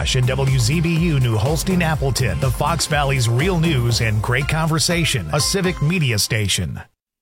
McIntosh and WZBU New Holstein Appleton, the Fox Valley's real news and great conversation, a civic media station.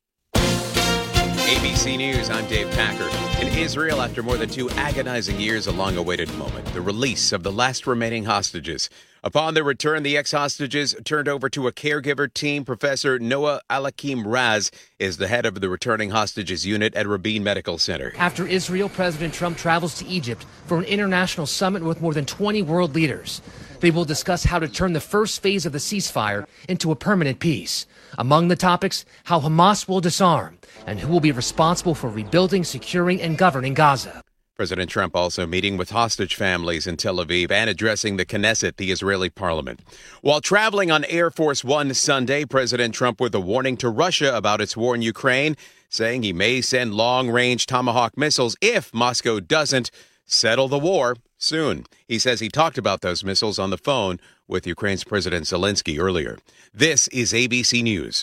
ABC News, I'm Dave Packer. In Israel, after more than 2 agonizing years, a long-awaited moment, the release of the last remaining hostages. Upon their return, the ex-hostages turned over to a caregiver team. Professor Noah Alakim Raz is the head of the returning hostages unit at Rabin Medical Center. After Israel, President Trump travels to Egypt for an international summit with more than 20 world leaders. They will discuss how to turn the first phase of the ceasefire into a permanent peace. Among the topics, how Hamas will disarm and who will be responsible for rebuilding, securing, and governing Gaza. President Trump also meeting with hostage families in Tel Aviv and addressing the Knesset, the Israeli parliament. While traveling on Air Force One Sunday, President Trump with a warning to Russia about its war in Ukraine, saying he may send long-range Tomahawk missiles if Moscow doesn't settle the war soon. He says he talked about those missiles on the phone with Ukraine's President Zelensky earlier. This is ABC News.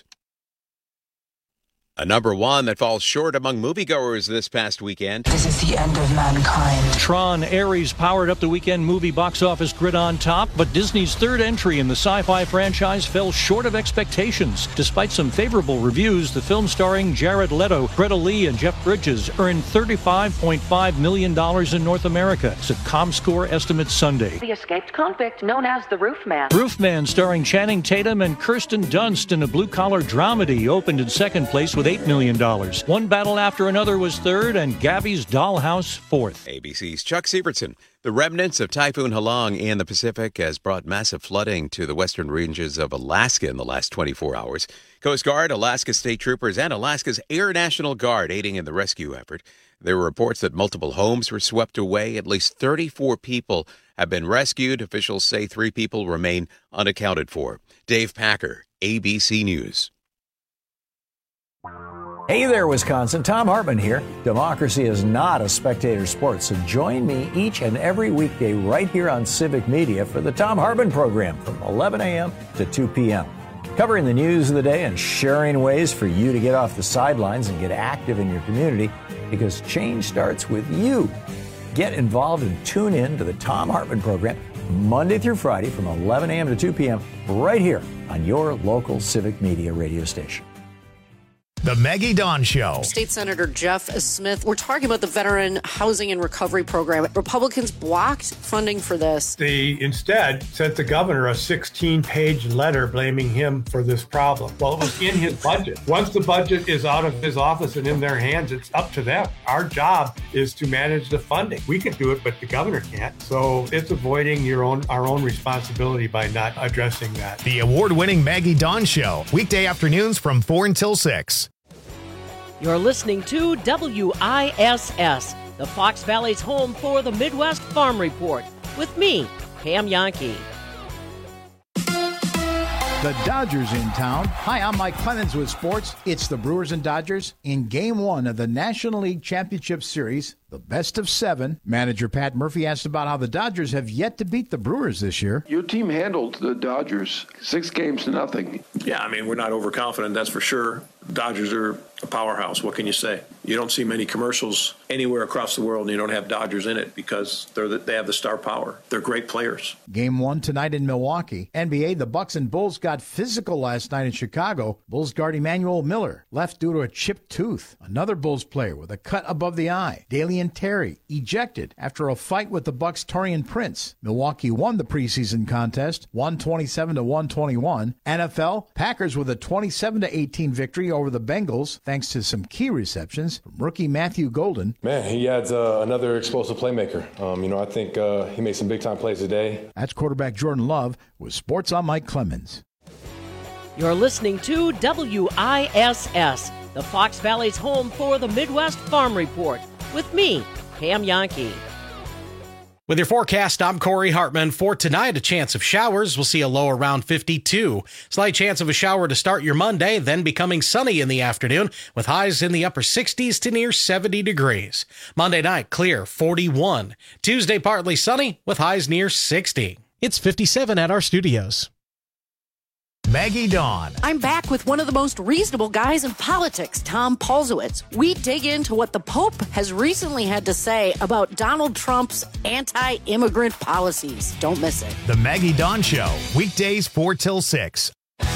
A number one that falls short among moviegoers this past weekend. This is the end of mankind. Tron Ares powered up the weekend movie box office grid on top, but Disney's third entry in the sci-fi franchise fell short of expectations. Despite some favorable reviews, the film starring Jared Leto, Greta Lee, and Jeff Bridges earned $35.5 million in North America, said ComScore estimates Sunday. The escaped convict known as the Roofman. Roofman, starring Channing Tatum and Kirsten Dunst in a blue-collar dramedy, opened in second place with $8 million. One Battle After Another was third, and Gabby's Dollhouse fourth. ABC's Chuck Sievertson. The remnants of Typhoon Halong in the Pacific has brought massive flooding to the western ranges of Alaska in the last 24 hours. Coast Guard, Alaska State Troopers, and Alaska's Air National Guard aiding in the rescue effort. There were reports that multiple homes were swept away. At least 34 people have been rescued. Officials say 3 people remain unaccounted for. Dave Packer, ABC News. Hey there, Wisconsin. Tom Hartman here. Democracy is not a spectator sport, so join me each and every weekday right here on Civic Media for the Tom Hartman program from 11 a.m. to 2 p.m. Covering the news of the day and sharing ways for you to get off the sidelines and get active in your community, because change starts with you. Get involved and tune in to the Tom Hartman program Monday through Friday from 11 a.m. to 2 p.m. right here on your local Civic Media radio station. The Maggie Dawn Show. State Senator Jeff Smith, we're talking about the Veteran Housing and Recovery Program. Republicans blocked funding for this. They instead sent the governor a 16-page letter blaming him for this problem. Well, it was in his budget. Once the budget is out of his office and in their hands, it's up to them. Our job is to manage the funding. We can do it, but the governor can't. So it's avoiding our own responsibility by not addressing that. The award-winning Maggie Dawn Show. Weekday afternoons from 4 until 6. You're listening to WISS, the Fox Valley's home for the Midwest Farm Report, with me, Pam Yankee. The Dodgers in town. Hi, I'm Mike Clemens with sports. It's the Brewers and Dodgers in Game 1 of the National League Championship Series, the best of 7. Manager Pat Murphy asked about how the Dodgers have yet to beat the Brewers this year. Your team handled the Dodgers 6-0. Yeah, I mean, we're not overconfident, that's for sure. Dodgers are a powerhouse. What can you say? You don't see many commercials anywhere across the world and you don't have Dodgers in it because they have the star power. They're great players. Game 1 tonight in Milwaukee. NBA, the Bucks and Bulls got physical last night in Chicago. Bulls guard Emmanuel Miller left due to a chipped tooth. Another Bulls player with a cut above the eye. Dalian Terry ejected after a fight with the Bucks' Taurean Prince. Milwaukee won the preseason contest, 127-121. NFL, Packers with a 27-18 victory over the Bengals, thanks to some key receptions from rookie Matthew Golden. Man, he adds another explosive playmaker. I think he made some big-time plays today. That's quarterback Jordan Love with Sports on Mike Clemens. You're listening to WISS, the Fox Valley's home for the Midwest Farm Report, with me, Pam Yankee. With your forecast, I'm Corey Hartman. For tonight, a chance of showers. We'll see a low around 52. Slight chance of a shower to start your Monday, then becoming sunny in the afternoon with highs in the upper 60s to near 70 degrees. Monday night, clear, 41. Tuesday, partly sunny with highs near 60. It's 57 at our studios. Maggie Dawn. I'm back with one of the most reasonable guys in politics, Tom Paulsowitz. We dig into what the Pope has recently had to say about Donald Trump's anti-immigrant policies. Don't miss it. The Maggie Dawn Show, weekdays 4 till 6.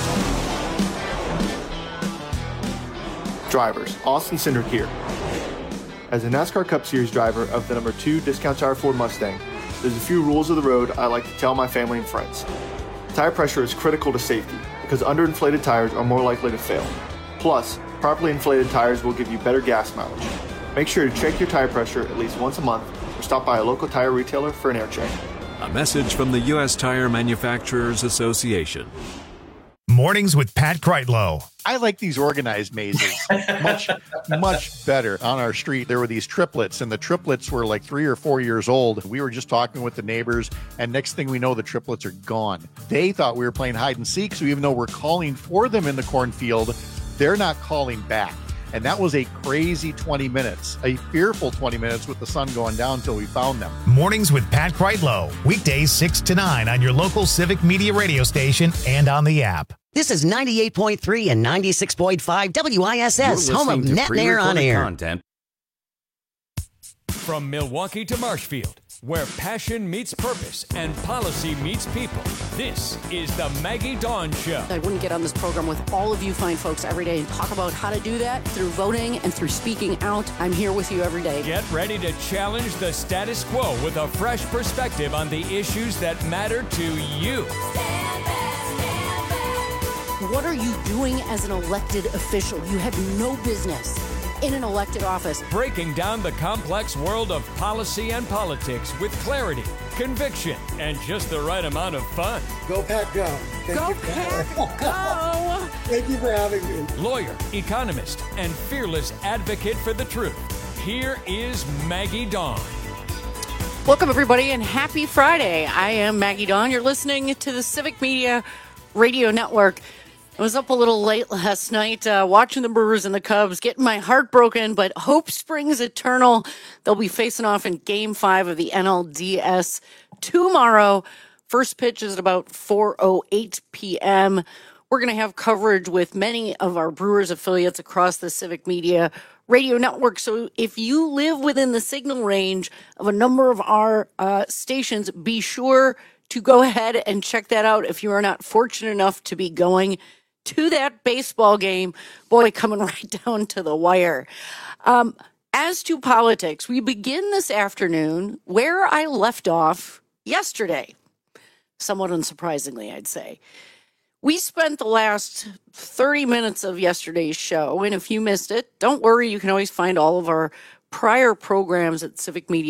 Drivers, Austin Cindric here. As a NASCAR Cup Series driver of the number 2 Discount Tire Ford Mustang, there's a few rules of the road I like to tell my family and friends. Tire pressure is critical to safety because underinflated tires are more likely to fail. Plus, properly inflated tires will give you better gas mileage. Make sure to check your tire pressure at least once a month or stop by a local tire retailer for an air check. A message from the U.S. Tire Manufacturers Association. Mornings with Pat Kreitlow. I like these organized mazes much better. On our street, there were these triplets, and the triplets were like 3 or 4 years old. We were just talking with the neighbors, and next thing we know, the triplets are gone. They thought we were playing hide and seek, so even though we're calling for them in the cornfield, they're not calling back. And that was a crazy 20 minutes, a fearful 20 minutes with the sun going down until we found them. Mornings with Pat Kreitlow, weekdays 6 to 9 on your local Civic Media radio station and on the app. This is 98.3 and 96.5 WISS, home of Net and Air on Air. Content. From Milwaukee to Marshfield, where passion meets purpose and policy meets people, this is the Maggie Dawn Show. I wouldn't get on this program with all of you fine folks every day and talk about how to do that through voting and through speaking out. I'm here with you every day. Get ready to challenge the status quo with a fresh perspective on the issues that matter to you. What are you doing as an elected official? You have no business in an elected office. Breaking down the complex world of policy and politics with clarity, conviction, and just the right amount of fun. Go Pat, go. Go Pat, go. Thank you for having me. Lawyer, economist, and fearless advocate for the truth. Here is Maggie Dawn. Welcome, everybody, and happy Friday. I am Maggie Dawn. You're listening to the Civic Media Radio Network. I was up a little late last night watching the Brewers and the Cubs, getting my heart broken, but hope springs eternal. They'll be facing off in Game 5 of the NLDS tomorrow. First pitch is at about 4:08 p.m. We're going to have coverage with many of our Brewers affiliates across the Civic Media Radio Network. So if you live within the signal range of a number of our stations, be sure to go ahead and check that out if you are not fortunate enough to be going to that baseball game. Boy, coming right down to the wire. As to politics, we begin this afternoon where I left off yesterday. Somewhat unsurprisingly, I'd say. We spent the last 30 minutes of yesterday's show, and if you missed it, don't worry, you can always find all of our prior programs at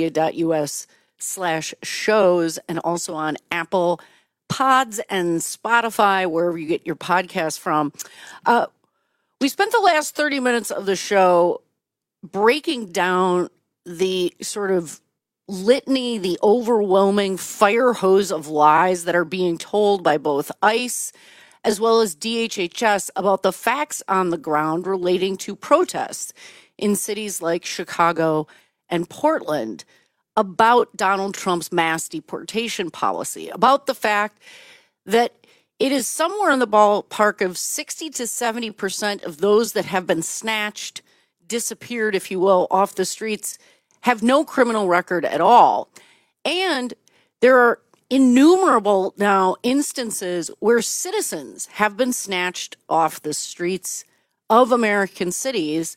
civicmedia.us/shows and also on Apple Pods and Spotify, wherever you get your podcast from. We spent the last 30 minutes of the show breaking down the sort of litany, the overwhelming fire hose of lies that are being told by both ICE as well as DHHS about the facts on the ground relating to protests in cities like Chicago and Portland, about Donald Trump's mass deportation policy, about the fact that it is somewhere in the ballpark of 60 to 70% of those that have been snatched, disappeared, if you will, off the streets, have no criminal record at all. And there are innumerable now instances where citizens have been snatched off the streets of American cities.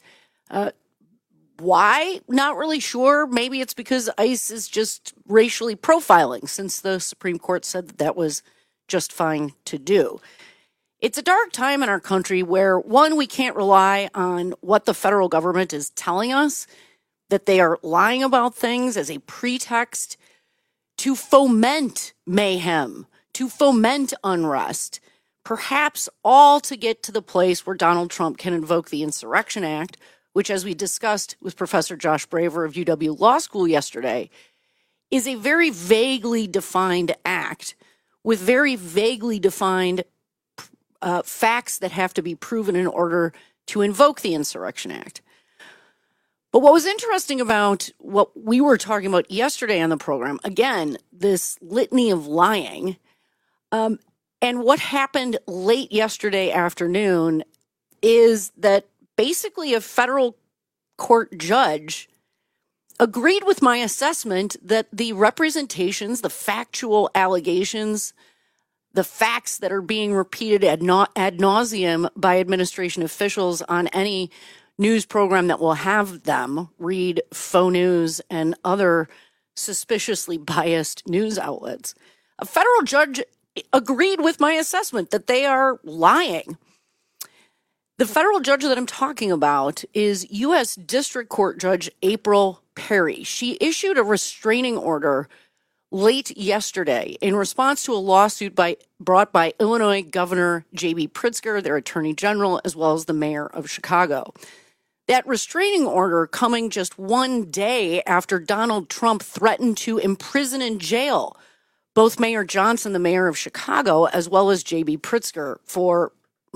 Why? Not really sure. Maybe it's because ICE is just racially profiling, since the Supreme Court said that that was just fine to do. It's a dark time in our country where, one, we can't rely on what the federal government is telling us, that they are lying about things as a pretext to foment mayhem, to foment unrest, perhaps all to get to the place where Donald Trump can invoke the Insurrection Act, which, as we discussed with Professor Josh Braver of UW Law School yesterday, is a very vaguely defined act with very vaguely defined facts that have to be proven in order to invoke the Insurrection Act. But what was interesting about what we were talking about yesterday on the program, again, this litany of lying, And what happened late yesterday afternoon is that basically a federal court judge agreed with my assessment that the representations, the factual allegations, the facts that are being repeated ad nauseum by administration officials on any news program that will have them, read Faux News and other suspiciously biased news outlets. A federal judge agreed with my assessment that they are lying. The federal judge that I'm talking about is U.S. District Court Judge April Perry. She issued a restraining order late yesterday in response to a lawsuit brought by Illinois Governor J.B. Pritzker, their attorney general, as well as the mayor of Chicago. That restraining order coming just one day after Donald Trump threatened to imprison in jail both Mayor Johnson, the mayor of Chicago, as well as J.B. Pritzker for,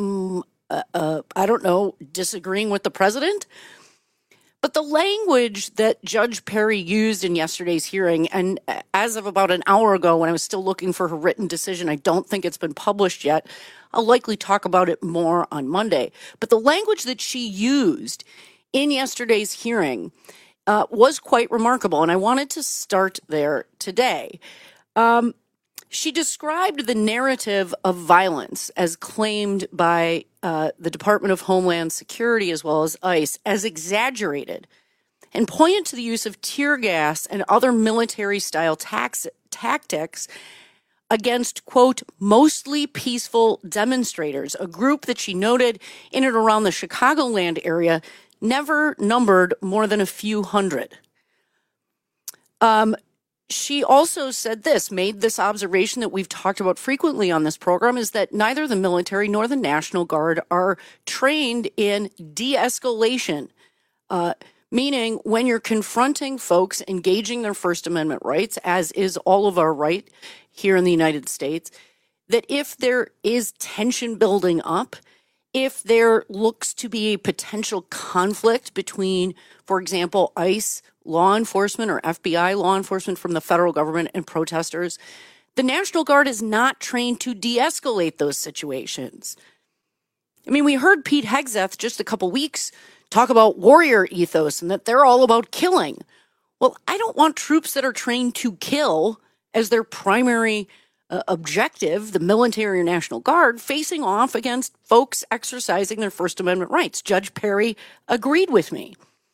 disagreeing with the president. But the language that Judge Perry used in yesterday's hearing, and as of about an hour ago when I was still looking for her written decision, I don't think it's been published yet. I'll likely talk about it more on Monday. But the language that she used in yesterday's hearing was quite remarkable, and I wanted to start there today. She described the narrative of violence as claimed by the Department of Homeland Security as well as ICE as exaggerated and pointed to the use of tear gas and other military-style tactics against, quote, mostly peaceful demonstrators, a group that she noted in and around the Chicagoland area never numbered more than a few hundred. She also said made this observation that we've talked about frequently on this program, is that neither the military nor the National Guard are trained in de-escalation, meaning when you're confronting folks engaging their First Amendment rights, as is all of our right here in the United States, that if there is tension building up, if there looks to be a potential conflict between, for example, ICE law enforcement or FBI law enforcement from the federal government and protesters, the National Guard is not trained to de-escalate those situations. I mean, we heard Pete Hegseth just a couple weeks talk about warrior ethos and that they're all about killing. Well, I don't want troops that are trained to kill as their primary objective, the military or National Guard, facing off against folks exercising their First Amendment rights. Judge Perry agreed with me.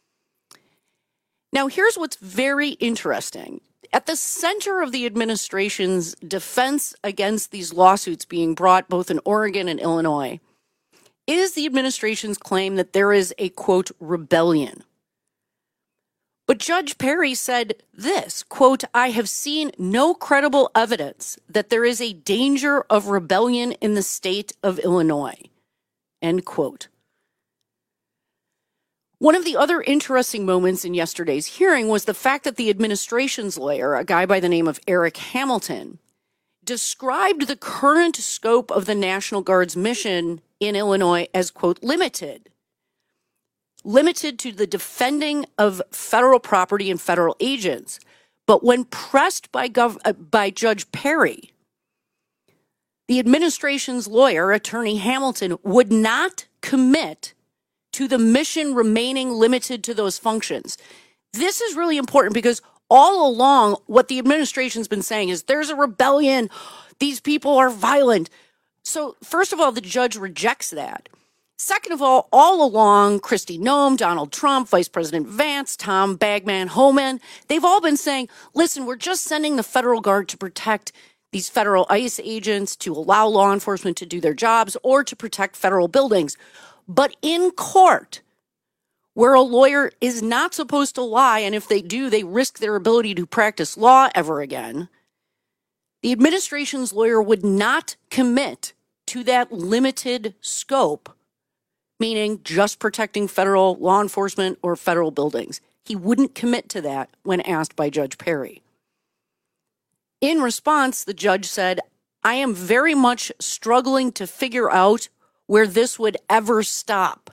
Now, here's what's very interesting. At the center of the administration's defense against these lawsuits being brought both in Oregon and Illinois is the administration's claim that there is a, quote, rebellion. But Judge Perry said this, quote, I have seen no credible evidence that there is a danger of rebellion in the state of Illinois, end quote. One of the other interesting moments in yesterday's hearing was the fact that the administration's lawyer, a guy by the name of Eric Hamilton, described the current scope of the National Guard's mission in Illinois as, quote, limited to the defending of federal property and federal agents. But when pressed by Judge Perry, the administration's lawyer, Attorney Hamilton, would not commit to the mission remaining limited to those functions. This is really important because all along what the administration's been saying is there's a rebellion, these people are violent. So first of all, the judge rejects that. Second of all along, Kristi Noem, Donald Trump, Vice President Vance, Tom Bagman, Homan, they've all been saying, listen, we're just sending the federal guard to protect these federal ICE agents, to allow law enforcement to do their jobs, or to protect federal buildings. But in court, where a lawyer is not supposed to lie, and if they do, they risk their ability to practice law ever again, the administration's lawyer would not commit to that limited scope, meaning just protecting federal law enforcement or federal buildings. He wouldn't commit to that when asked by Judge Perry. In response, the judge said, I am very much struggling to figure out where this would ever stop.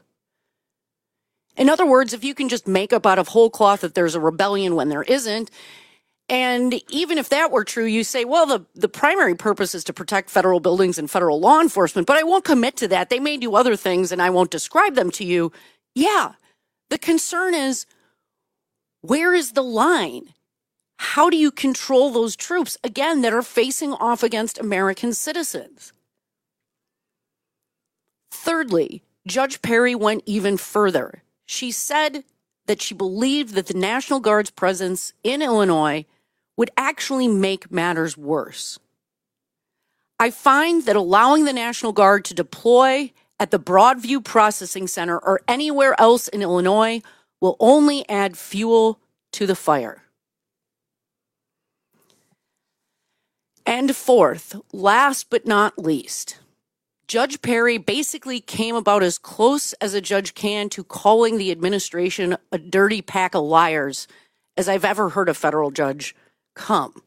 In other words, if you can just make up out of whole cloth that there's a rebellion when there isn't, And even if that were true, you say, well, the primary purpose is to protect federal buildings and federal law enforcement, but I won't commit to that. They may do other things and I won't describe them to you. Yeah. The concern is, where is the line? How do you control those troops, again, that are facing off against American citizens? Thirdly, Judge Perry went even further. She said that she believed that the National Guard's presence in Illinois would actually make matters worse. I find that allowing the National Guard to deploy at the Broadview Processing Center or anywhere else in Illinois will only add fuel to the fire. And fourth, last but not least, Judge Perry basically came about as close as a judge can to calling the administration a dirty pack of liars as I've ever heard a federal judge come.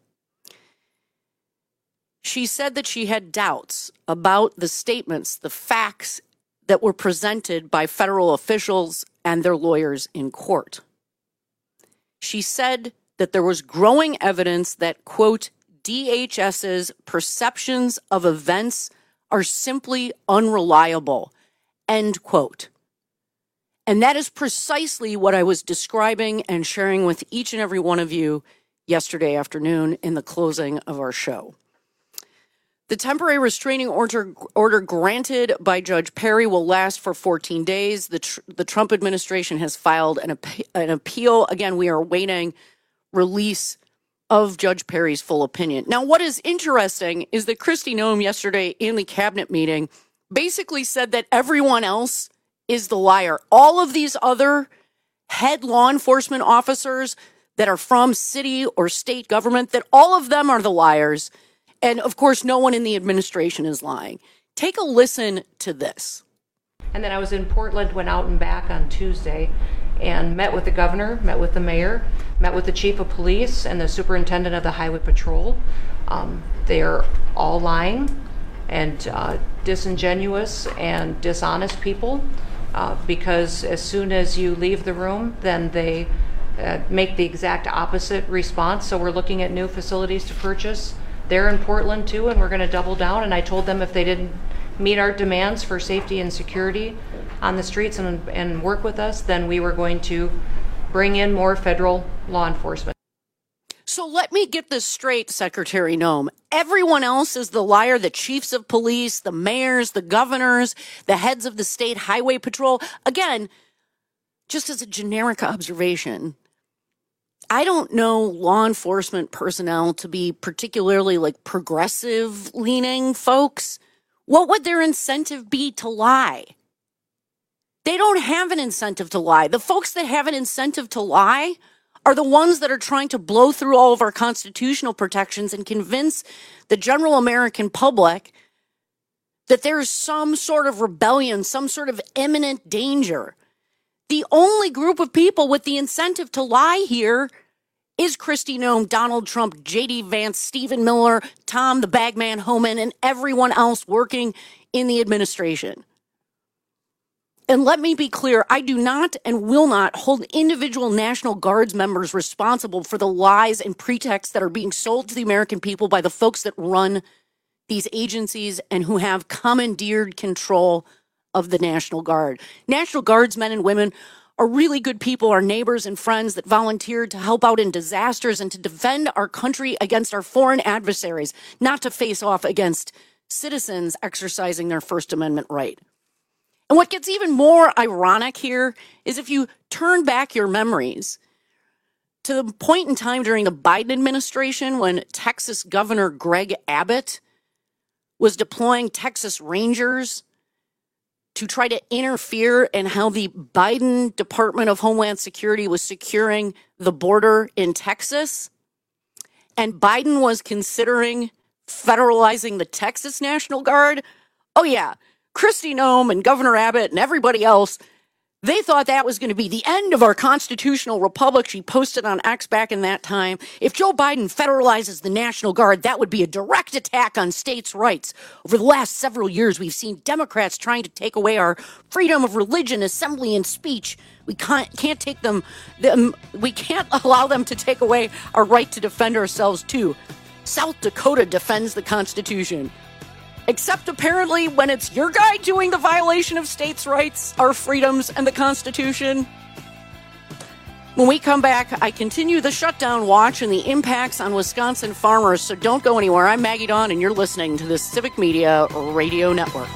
She said that she had doubts about the statements, the facts that were presented by federal officials and their lawyers in court. She said that there was growing evidence that, quote, DHS's perceptions of events are simply unreliable, end quote. And that is precisely what I was describing and sharing with each and every one of you yesterday afternoon in the closing of our show. The temporary restraining order granted by Judge Perry will last for 14 days. The Trump administration has filed an appeal. Again, we are awaiting release of Judge Perry's full opinion. Now, what is interesting is that Kristi Noem yesterday in the cabinet meeting basically said that everyone else is the liar. All of these other head law enforcement officers that are from city or state government, that all of them are the liars. And of course, no one in the administration is lying. Take a listen to this. And then I was in Portland, went out and back on Tuesday and met with the governor, met with the mayor, met with the chief of police and the superintendent of the highway patrol. They're all lying and disingenuous and dishonest people because as soon as you leave the room, then they make the exact opposite response. So we're looking at new facilities to purchase. They're in Portland too, and we're going to double down. And I told them if they didn't meet our demands for safety and security on the streets and work with us, then we were going to bring in more federal law enforcement. So let me get this straight, Secretary Noem. Everyone else is the liar, the chiefs of police, the mayors, the governors, the heads of the state highway patrol. Again, just as a generic observation, I don't know law enforcement personnel to be particularly like progressive leaning folks. What would their incentive be to lie? They don't have an incentive to lie. The folks that have an incentive to lie are the ones that are trying to blow through all of our constitutional protections and convince the general American public that there is some sort of rebellion, some sort of imminent danger. The only group of people with the incentive to lie here is Kristi Noem, Donald Trump, J.D. Vance, Stephen Miller, Tom the Bagman Homan, and everyone else working in the administration. And let me be clear, I do not and will not hold individual National Guards members responsible for the lies and pretexts that are being sold to the American people by the folks that run these agencies and who have commandeered control of the National Guard. National Guardsmen and women are really good people, our neighbors and friends that volunteered to help out in disasters and to defend our country against our foreign adversaries, not to face off against citizens exercising their First Amendment right. And what gets even more ironic here is if you turn back your memories to the point in time during the Biden administration when Texas Governor Greg Abbott was deploying Texas Rangers to try to interfere in how the Biden Department of Homeland Security was securing the border in Texas. And Biden was considering federalizing the Texas National Guard. Oh, yeah. Kristi Noem and Governor Abbott and everybody else, They thought that was going to be the end of our constitutional republic. She posted on X back in that time. If Joe Biden federalizes the National Guard, that would be a direct attack on states' rights. Over the last several years, we've seen Democrats trying to take away our freedom of religion, assembly, and speech. We can't take we can't allow them to take away our right to defend ourselves, too. South Dakota defends the Constitution. Except apparently when it's your guy doing the violation of states' rights, our freedoms, and the Constitution. When we come back, I continue the shutdown watch and the impacts on Wisconsin farmers, so don't go anywhere. I'm Maggie Dawn, and you're listening to the Civic Media Radio Network.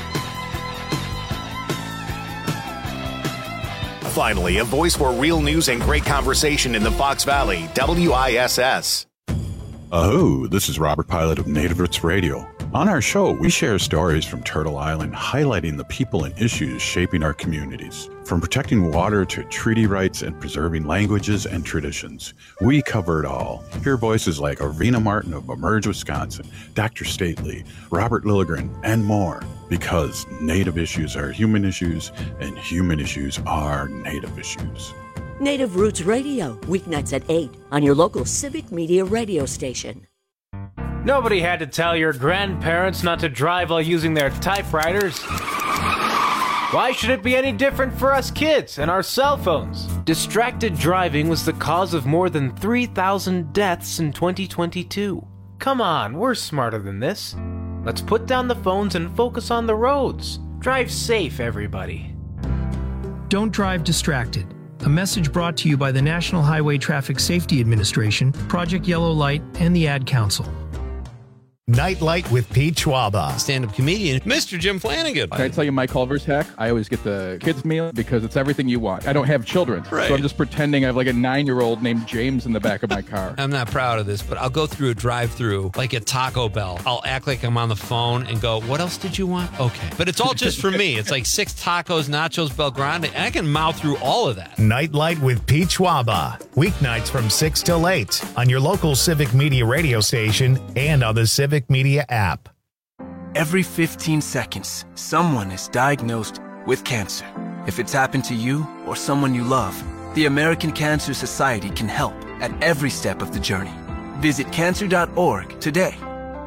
Finally, a voice for real news and great conversation in the Fox Valley, WISS. Oh, this is Robert Pilot of Native Roots Radio. On our show, we share stories from Turtle Island highlighting the people and issues shaping our communities. From protecting water to treaty rights and preserving languages and traditions, we cover it all. Hear voices like Arvina Martin of Emerge, Wisconsin, Dr. Stately, Robert Lilligren, and more. Because Native issues are human issues, and human issues are Native issues. Native Roots Radio, weeknights at 8 on your local Civic Media radio station. Nobody had to tell your grandparents not to drive while using their typewriters. Why should it be any different for us kids and our cell phones? Distracted driving was the cause of more than 3,000 deaths in 2022. Come on, we're smarter than this. Let's put down the phones and focus on the roads. Drive safe, everybody. Don't drive distracted. A message brought to you by the National Highway Traffic Safety Administration, Project Yellow Light, and the Ad Council. Nightlight with Pete Schwaba. Stand-up comedian, Mr. Jim Flanagan. Can I tell you my Culver's hack? I always get the kids' meal because it's everything you want. I don't have children, right. So I'm just pretending I have like a 9-year-old named James in the back of my car. I'm not proud of this, but I'll go through a drive-through like at Taco Bell. I'll act like I'm on the phone and go, what else did you want? Okay. But it's all just for me. It's like 6 tacos, nachos, Bel Grande, and I can mouth through all of that. Nightlight with Pete Schwaba. Weeknights from 6 till 8 on your local Civic Media radio station and on the Civic Media app. Every 15 seconds, someone is diagnosed with cancer. If it's happened to you or someone you love, the American Cancer Society can help at every step of the journey. Visit cancer.org today.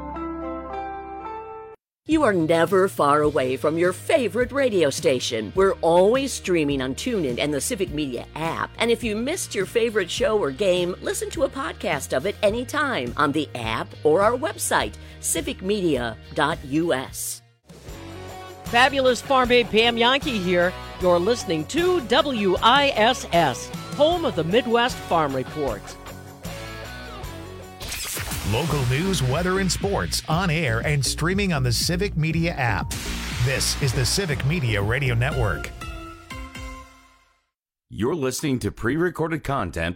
You are never far away from your favorite radio station. We're always streaming on TuneIn and the Civic Media app. And if you missed your favorite show or game, listen to a podcast of it anytime on the app or our website, civicmedia.us. Fabulous Farm Babe Pam Yankee here. You're listening to WISS, home of the Midwest Farm Report. Local news, weather, and sports on air and streaming on the Civic Media app. This is the Civic Media Radio Network. You're listening to pre-recorded content.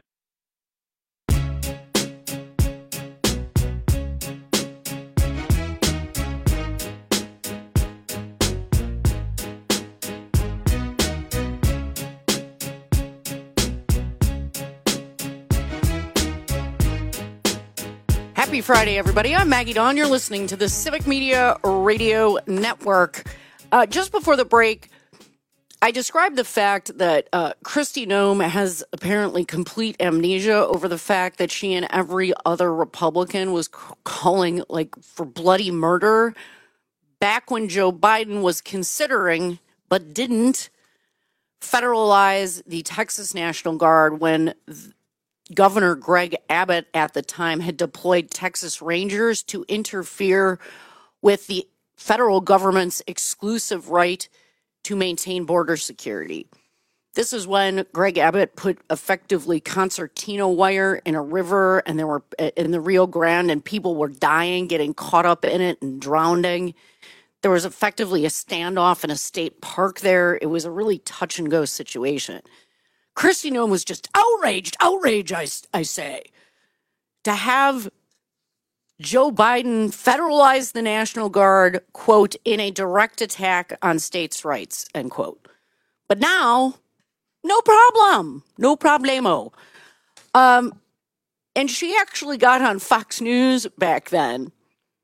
Happy Friday, everybody. I'm Maggie Dawn. You're listening to the Civic Media Radio Network. Just before the break, I described the fact that Kristi Noem has apparently complete amnesia over the fact that she and every other Republican was calling for bloody murder back when Joe Biden was considering, but didn't, federalize the Texas National Guard when Governor Greg Abbott at the time had deployed Texas Rangers to interfere with the federal government's exclusive right to maintain border security. This is when Greg Abbott put effectively concertina wire in a river, and there were in the Rio Grande, and people were dying, getting caught up in it and drowning. There was effectively a standoff in a state park there. It was a really touch and go situation. Kristi Noem was just outraged, I say, to have Joe Biden federalize the National Guard, quote, in a direct attack on states' rights, end quote. But now, no problem, no problemo. And she actually got on Fox News back then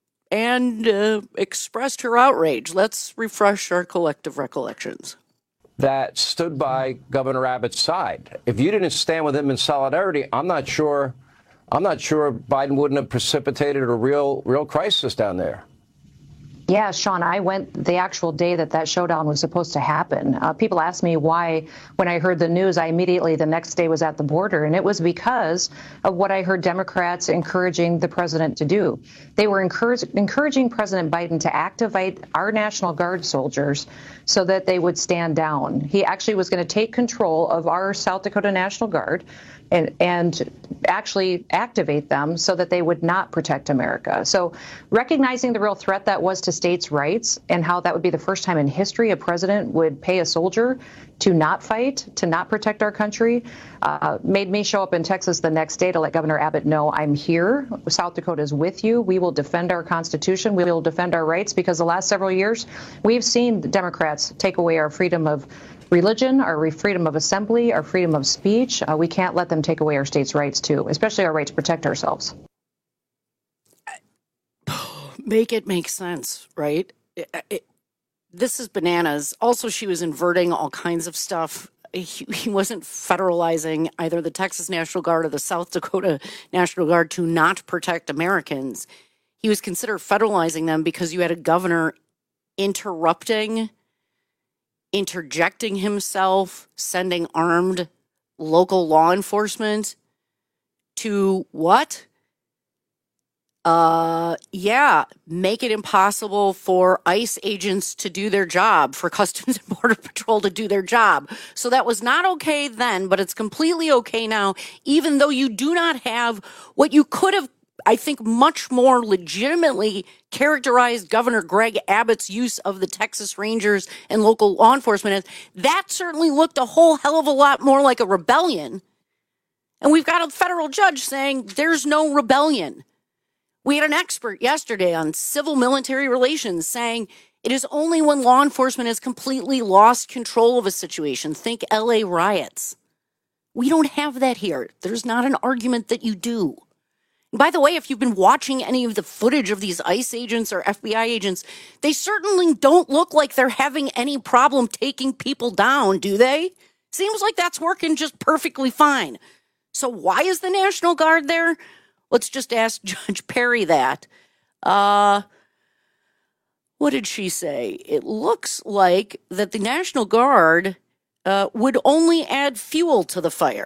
and expressed her outrage. Let's refresh our collective recollections. that stood by Governor Abbott's side. If you didn't stand with him in solidarity, I'm not sure Biden wouldn't have precipitated a real crisis down there. Yeah, Sean, I went the actual day that showdown was supposed to happen. People asked me why, when I heard the news, I immediately the next day was at the border. And it was because of what I heard Democrats encouraging the president to do. They were encouraging President Biden to activate our National Guard soldiers so that they would stand down. He actually was going to take control of our South Dakota National Guard and actually activate them so that they would not protect America. So recognizing the real threat that was to states' rights and how that would be the first time in history a president would pay a soldier to not fight, to not protect our country, made me show up in Texas the next day to let Governor Abbott know I'm here. South Dakota is with you. We will defend our Constitution. We will defend our rights, because the last several years we've seen the Democrats take away our freedom of religion, our freedom of assembly, our freedom of speech. We can't let them take away our states' rights, too, especially our right to protect ourselves. Make it make sense, right? This is bananas. Also, she was inverting all kinds of stuff. He wasn't federalizing either the Texas National Guard or the South Dakota National Guard to not protect Americans. He was considered federalizing them because you had a governor interjecting himself, sending armed local law enforcement to what? Make it impossible for ICE agents to do their job, for Customs and Border Patrol to do their job. So that was not okay then, but it's completely okay now, even though you do not have what you could have, I think, much more legitimately characterized Governor Greg Abbott's use of the Texas Rangers and local law enforcement as. That certainly looked a whole hell of a lot more like a rebellion. And we've got a federal judge saying there's no rebellion. We had an expert yesterday on civil-military relations saying it is only when law enforcement has completely lost control of a situation. Think LA riots. We don't have that here. There's not an argument that you do. And by the way, if you've been watching any of the footage of these ICE agents or FBI agents, they certainly don't look like they're having any problem taking people down, do they? Seems like that's working just perfectly fine. So why is the National Guard there? Let's just ask Judge Perry that. What did she say? It looks like that the National Guard would only add fuel to the fire.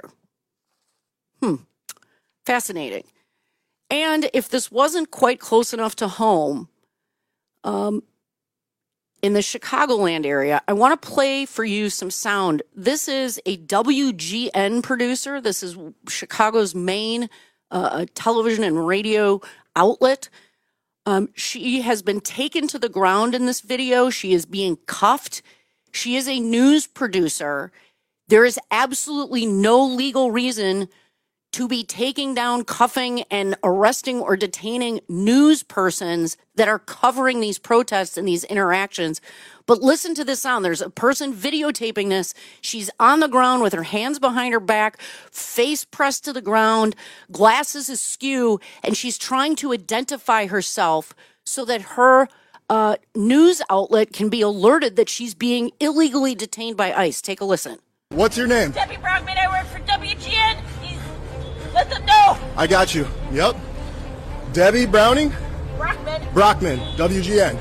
Fascinating. And if this wasn't quite close enough to home, in the Chicagoland area, I want to play for you some sound. This is a WGN producer. This is Chicago's main television and radio outlet. She has been taken to the ground in this video. She is being cuffed. She is a news producer. There is absolutely no legal reason to be taking down, cuffing, and arresting or detaining news persons that are covering these protests and these interactions. But listen to this sound. There's a person videotaping this. She's on the ground with her hands behind her back, face pressed to the ground, glasses askew, and she's trying to identify herself so that her news outlet can be alerted that she's being illegally detained by ICE. Take a listen. What's your name? Debbie Brockman. I work for WGN. Let them know. I got you. Yep. Debbie Browning? Brockman, WGN.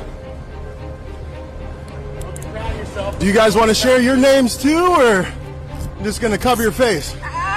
Do you guys want to share your names too, or I'm just going to cover your face?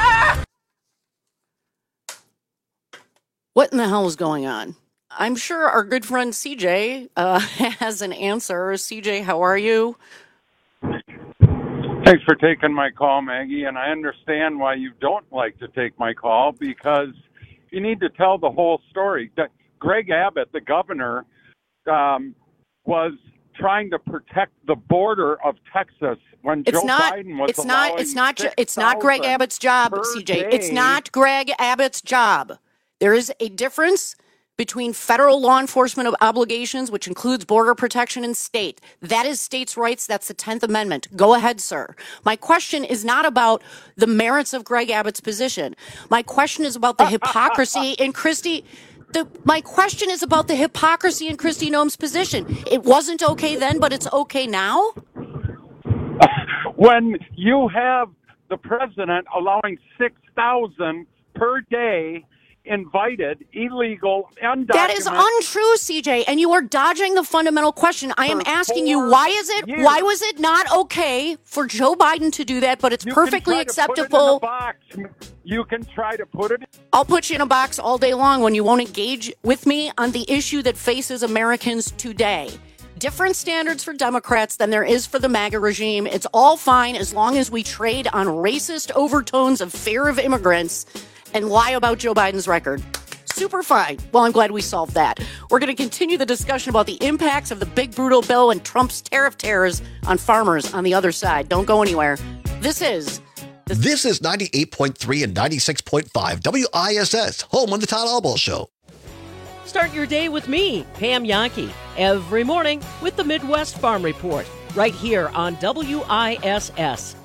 What in the hell is going on? I'm sure our good friend CJ has an answer. CJ, how are you? Thanks for taking my call, Maggie, and I understand why you don't like to take my call, because you need to tell the whole story. Greg Abbott, the governor, was trying to protect the border of Texas when Joe Biden was It's not Greg Abbott's job, CJ. It's not Greg Abbott's job. There is a difference between federal law enforcement obligations, which includes border protection, and state. That is states' rights. That's the 10th Amendment. Go ahead, sir. My question is not about the merits of Greg Abbott's position. My question is about the hypocrisy in my question is about the hypocrisy in Kristi Noem's position. It wasn't okay then, but it's okay now? when you have the president allowing 6,000 per day invited, illegal, undocumented. That is untrue, CJ, and you are dodging the fundamental question. I am asking you, why was it not okay for Joe Biden to do that, but it's perfectly acceptable? You can try to put it in. I'll put you in a box all day long when you won't engage with me on the issue that faces Americans today. Different standards for Democrats than there is for the MAGA regime. It's all fine as long as we trade on racist overtones of fear of immigrants and lie about Joe Biden's record. Super fine. Well, I'm glad we solved that. We're going to continue the discussion about the impacts of the big brutal bill and Trump's tariff terrors on farmers on the other side. Don't go anywhere. This is 98.3 and 96.5 WISS, home on the Todd Albaugh Show. Start your day with me, Pam Yankee, every morning with the Midwest Farm Report, right here on WISS.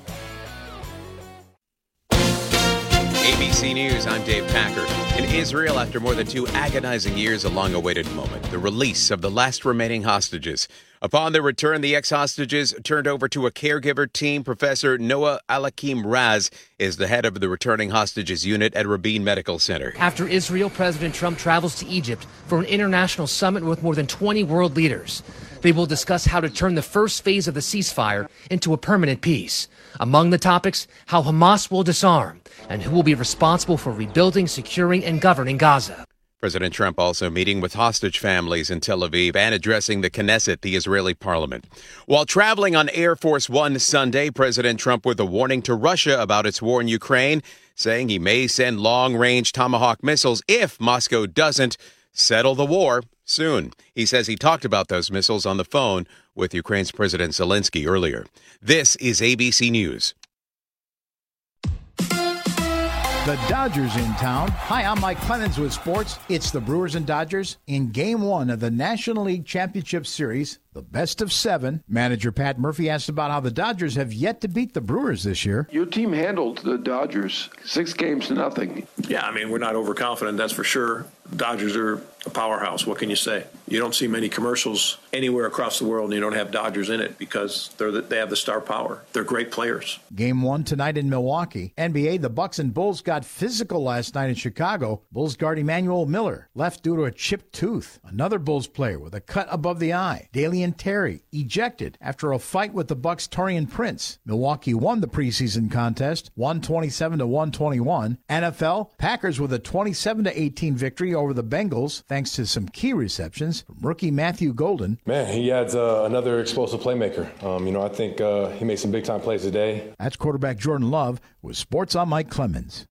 ABC News, I'm Dave Packer. In Israel, after more than 2 agonizing years, a long-awaited moment, the release of the last remaining hostages. Upon their return, the ex-hostages turned over to a caregiver team. Professor Noah Alakim Raz is the head of the returning hostages unit at Rabin Medical Center. After Israel, President Trump travels to Egypt for an international summit with more than 20 world leaders. They will discuss how to turn the first phase of the ceasefire into a permanent peace. Among the topics, how Hamas will disarm and who will be responsible for rebuilding, securing, and governing Gaza. President Trump also meeting with hostage families in Tel Aviv and addressing the Knesset, the Israeli parliament. While traveling on Air Force One Sunday, President Trump with a warning to Russia about its war in Ukraine, saying he may send long-range Tomahawk missiles if Moscow doesn't settle the war soon. He says he talked about those missiles on the phone with Ukraine's President Zelensky earlier. This is ABC News. The Dodgers in town. Hi, I'm Mike Clemens with sports. It's the Brewers and Dodgers in Game 1 of the National League Championship Series, the best of 7. Manager Pat Murphy asked about how the Dodgers have yet to beat the Brewers this year. Your team handled the Dodgers 6-0. Yeah, I mean, we're not overconfident, that's for sure. Dodgers are a powerhouse. What can you say? You don't see many commercials anywhere across the world and you don't have Dodgers in it because they have the star power. They're great players. Game 1 tonight in Milwaukee. NBA, the Bucks and Bulls got physical last night in Chicago. Bulls guard Emmanuel Miller left due to a chipped tooth. Another Bulls player with a cut above the eye. Dalian Terry ejected after a fight with the Bucks' Taurean Prince. Milwaukee won the preseason contest, 127-121. NFL, Packers with a 27-18 victory over the Bengals, thanks to some key receptions from rookie Matthew Golden. Man, he adds another explosive playmaker. I think he makes some big-time plays today. That's quarterback Jordan Love with Sports on Mike Clemens.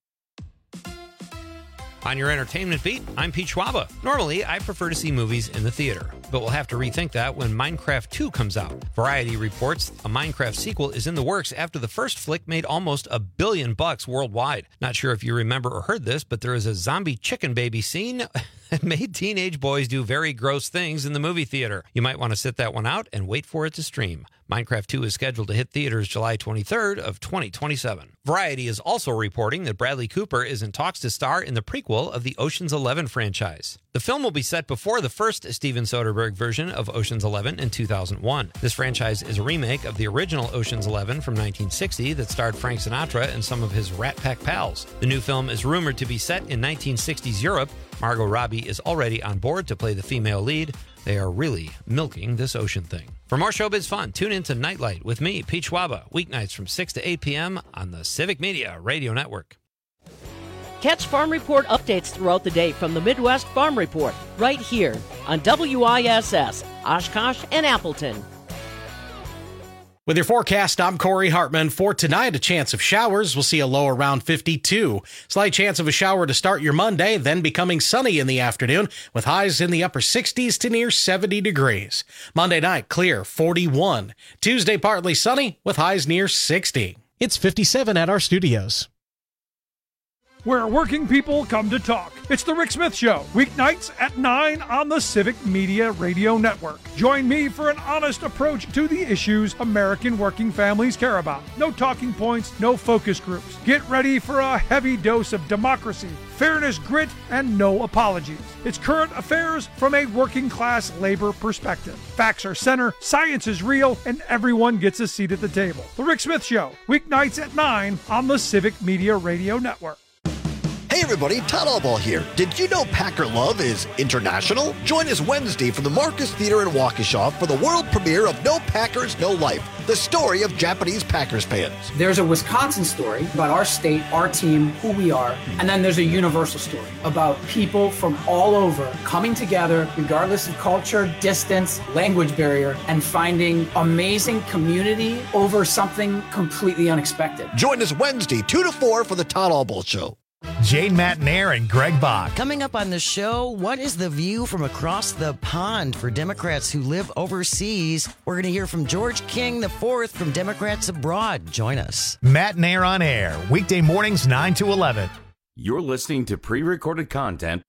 On your entertainment beat, I'm Pete Schwaba. Normally, I prefer to see movies in the theater, but we'll have to rethink that when Minecraft 2 comes out. Variety reports a Minecraft sequel is in the works after the first flick made almost $1 billion worldwide. Not sure if you remember or heard this, but there is a zombie chicken baby scene that made teenage boys do very gross things in the movie theater. You might want to sit that one out and wait for it to stream. Minecraft 2 is scheduled to hit theaters July 23rd of 2027. Variety is also reporting that Bradley Cooper is in talks to star in the prequel of the Ocean's 11 franchise. The film will be set before the first Steven Soderbergh version of Ocean's 11 in 2001. This franchise is a remake of the original Ocean's 11 from 1960 that starred Frank Sinatra and some of his Rat Pack pals. The new film is rumored to be set in 1960s Europe. Margot Robbie is already on board to play the female lead. They are really milking this ocean thing. For more showbiz fun, tune in to Nightlight with me, Pete Schwaba, weeknights from 6 to 8 p.m. on the Civic Media Radio Network. Catch Farm Report updates throughout the day from the Midwest Farm Report, right here on WISS, Oshkosh and Appleton. With your forecast, I'm Corey Hartman. For tonight, a chance of showers. We'll see a low around 52. Slight chance of a shower to start your Monday, then becoming sunny in the afternoon with highs in the upper 60s to near 70 degrees. Monday night, clear, 41. Tuesday, partly sunny with highs near 60. It's 57 at our studios. where working people come to talk. It's The Rick Smith Show, weeknights at 9 on the Civic Media Radio Network. Join me for an honest approach to the issues American working families care about. No talking points, no focus groups. Get ready for a heavy dose of democracy, fairness, grit, and no apologies. It's current affairs from a working class labor perspective. Facts are center, science is real, and everyone gets a seat at the table. The Rick Smith Show, weeknights at 9 on the Civic Media Radio Network. Hey everybody, Todd Allball here. Did you know Packer Love is international? Join us Wednesday from the Marcus Theater in Waukesha for the world premiere of No Packers, No Life, the story of Japanese Packers fans. There's a Wisconsin story about our state, our team, who we are, and then there's a universal story about people from all over coming together, regardless of culture, distance, language barrier, and finding amazing community over something completely unexpected. Join us Wednesday, 2 to 4 for the Todd Allball Show. Jane Matnair and Greg Bach. Coming up on the show, what is the view from across the pond for Democrats who live overseas? We're going to hear from George King IV from Democrats Abroad. Join us. Matnair on Air, weekday mornings 9 to 11. You're listening to pre-recorded content.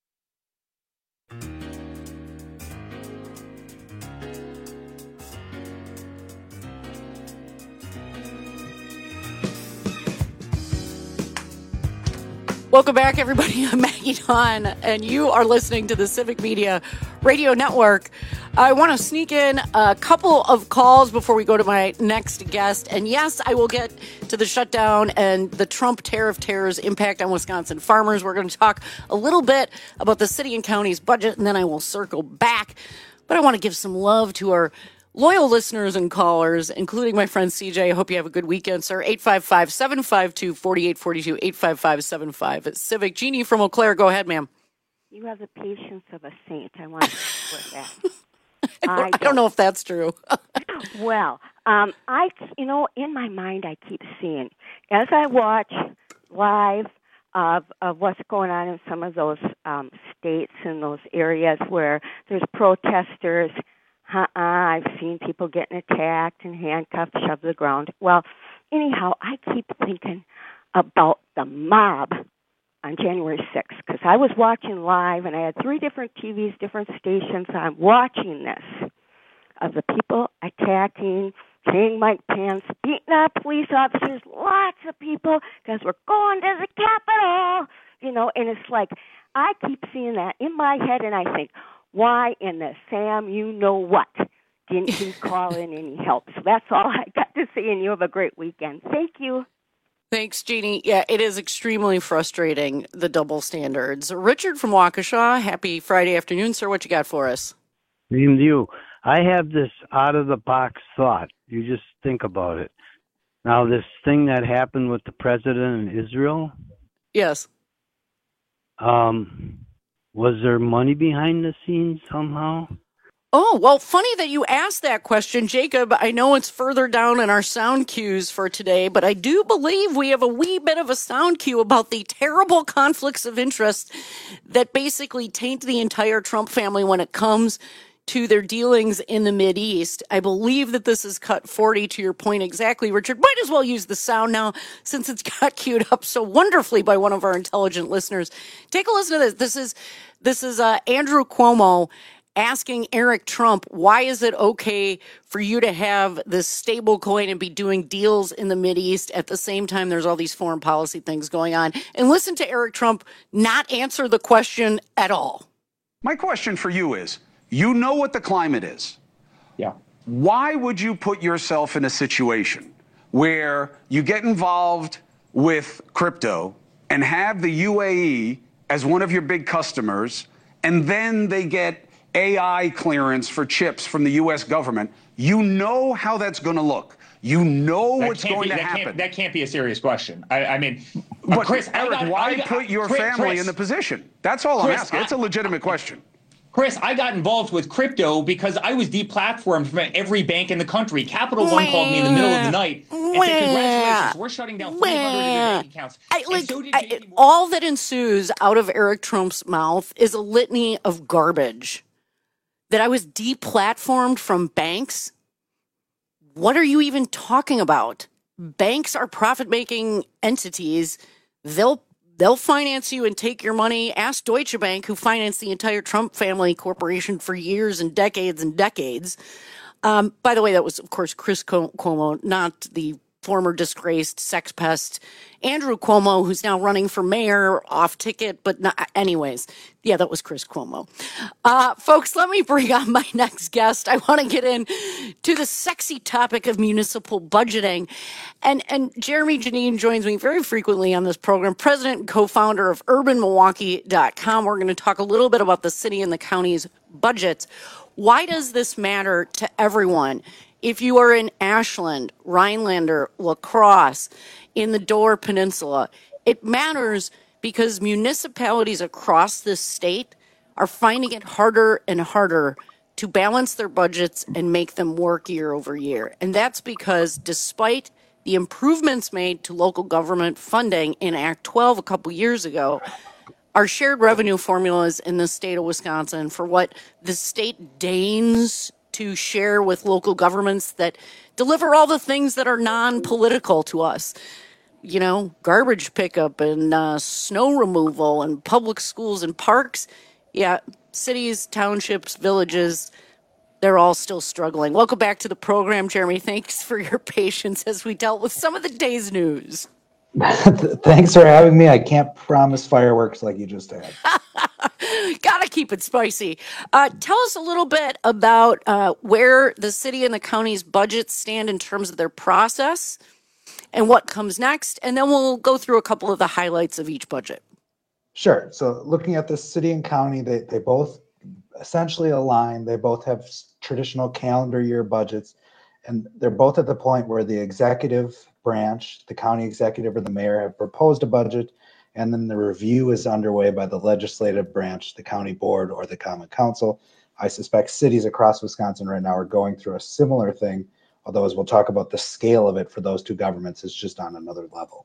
Welcome back, everybody. I'm Maggie Dawn, and you are listening to the Civic Media Radio Network. I want to sneak in a couple of calls before we go to my next guest. And yes, I will get to the shutdown and the Trump terror's impact on Wisconsin farmers. We're going to talk a little bit about the city and county's budget, and then I will circle back. But I want to give some love to our loyal listeners and callers, including my friend CJ. I hope you have a good weekend, sir. 855-752-4842, 855-75 Civic. Jeannie from Eau Claire, go ahead, ma'am. You have the patience of a saint. I want to with that. I don't know if that's true. Well, in my mind, I keep seeing, as I watch live of what's going on in some of those states and those areas where there's protesters. I've seen people getting attacked and handcuffed, shoved to the ground. Well, anyhow, I keep thinking about the mob on January 6th because I was watching live and I had 3 different TVs, different stations. I'm watching this of the people attacking, carrying Mike Pence, beating up police officers, lots of people because we're going to the Capitol, and it's like I keep seeing that in my head and I think, why in the Sam, you-know-what, didn't he call in any help? So that's all I got to say, and you have a great weekend. Thank you. Thanks, Jeannie. Yeah, it is extremely frustrating, the double standards. Richard from Waukesha, happy Friday afternoon, sir. What you got for us? Same to you. I have this out-of-the-box thought. You just think about it. Now, this thing that happened with the president in Israel. Yes. Was there money behind the scenes somehow? Oh, well, funny that you asked that question, Jacob. I know it's further down in our sound cues for today, but I do believe we have a wee bit of a sound cue about the terrible conflicts of interest that basically taint the entire Trump family when it comes to their dealings in the Mideast. I believe that this is cut 40 to your point exactly, Richard. Might as well use the sound now since it's got queued up so wonderfully by one of our intelligent listeners. Take a listen to this. This is Andrew Cuomo asking Eric Trump, why is it okay for you to have this stable coin and be doing deals in the Mideast at the same time there's all these foreign policy things going on? And listen to Eric Trump not answer the question at all. My question for you is, you know what the climate is. Yeah. Why would you put yourself in a situation where you get involved with crypto and have the UAE as one of your big customers, and then they get AI clearance for chips from the U.S. government? You know how that's going to look. You know what's going to happen. That can't be a serious question. I mean, but Chris, Eric, why put your family in the position? That's all I'm asking. It's a legitimate question. Chris, I got involved with crypto because I was deplatformed from every bank in the country. Capital One called me in the middle of the night and said, congratulations, we're shutting down 300 of your bank accounts. All that ensues out of Eric Trump's mouth is a litany of garbage. That I was deplatformed from banks? What are you even talking about? Banks are profit-making entities. They'll they'll finance you and take your money. Ask Deutsche Bank, who financed the entire Trump family corporation for years and decades and decades. By the way, that was, of course, Chris Cuomo, not the former disgraced sex pest Andrew Cuomo, who's now running for mayor off ticket. But not, anyways, yeah, that was Chris Cuomo. Folks, let me bring on my next guest. I want to get into the sexy topic of municipal budgeting. And Jeremy Janine joins me very frequently on this program, president and co-founder of UrbanMilwaukee.com. We're going to talk a little bit about the city and the county's budgets. Why does this matter to everyone? If you are in Ashland, Rhinelander, La Crosse, in the Door Peninsula, it matters because municipalities across this state are finding it harder and harder to balance their budgets and make them work year over year. And that's because despite the improvements made to local government funding in Act 12 a couple years ago, our shared revenue formulas in the state of Wisconsin for what the state deigns to share with local governments that deliver all the things that are non-political to us. You know, garbage pickup and snow removal and public schools and parks. Yeah, cities, townships, villages, they're all still struggling. Welcome back to the program, Jeremy. Thanks for your patience as we dealt with some of the day's news. Thanks for having me. I can't promise fireworks like you just had. Gotta keep it spicy. Tell us a little bit about where the city and the county's budgets stand in terms of their process and what comes next, and then we'll go through a couple of the highlights of each budget. Sure. So looking at the city and county, they both essentially align. They both have traditional calendar year budgets, and they're both at the point where the executive branch, the county executive or the mayor, have proposed a budget, and then the review is underway by the legislative branch, the county board, or the common council. I suspect cities across Wisconsin right now are going through a similar thing, although as we'll talk about, the scale of it for those two governments is just on another level.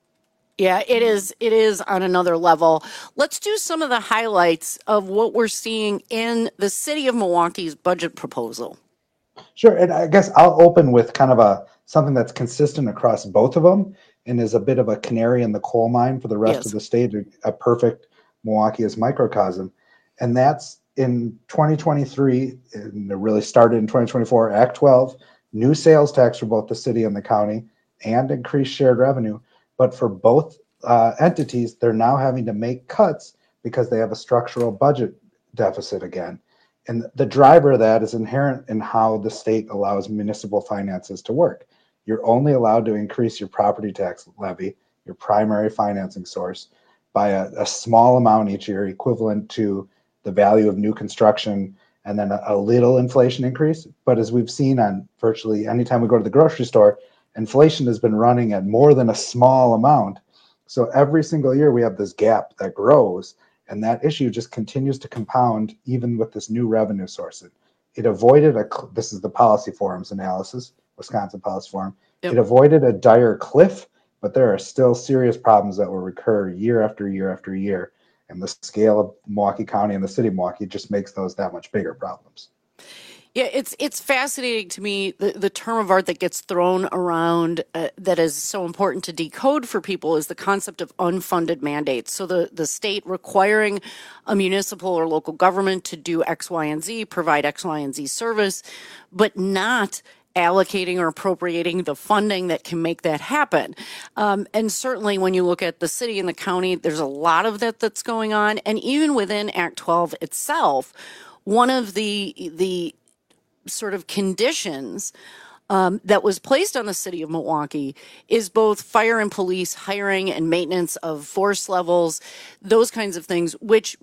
Yeah, it is on another level. Let's do some of the highlights of what we're seeing in the city of Milwaukee's budget proposal. Sure, and I guess I'll open with kind of something that's consistent across both of them and is a bit of a canary in the coal mine for the rest of the state, a perfect Milwaukee as microcosm. And that's in 2023, and it really started in 2024, Act 12, new sales tax for both the city and the county, and increased shared revenue. But for both entities, they're now having to make cuts because they have a structural budget deficit again. And the driver of that is inherent in how the state allows municipal finances to work. You're only allowed to increase your property tax levy, your primary financing source, by a small amount each year, equivalent to the value of new construction, and then a little inflation increase. But as we've seen on virtually anytime we go to the grocery store, inflation has been running at more than a small amount. So every single year we have this gap that grows, and that issue just continues to compound even with this new revenue source. It avoided this is the Policy Forum's analysis, Wisconsin Policy Forum. Yep. It avoided a dire cliff, but there are still serious problems that will recur year after year after year. And the scale of Milwaukee County and the city of Milwaukee just makes those that much bigger problems. Yeah, it's fascinating to me, the term of art that gets thrown around that is so important to decode for people is the concept of unfunded mandates. So the state requiring a municipal or local government to do X, Y, and Z, provide X, Y, and Z service, but not allocating or appropriating the funding that can make that happen. And certainly when you look at the city and the county, there's a lot of that's going on. And even within Act 12 itself, one of the sort of conditions that was placed on the city of Milwaukee is both fire and police hiring and maintenance of force levels, those kinds of things, which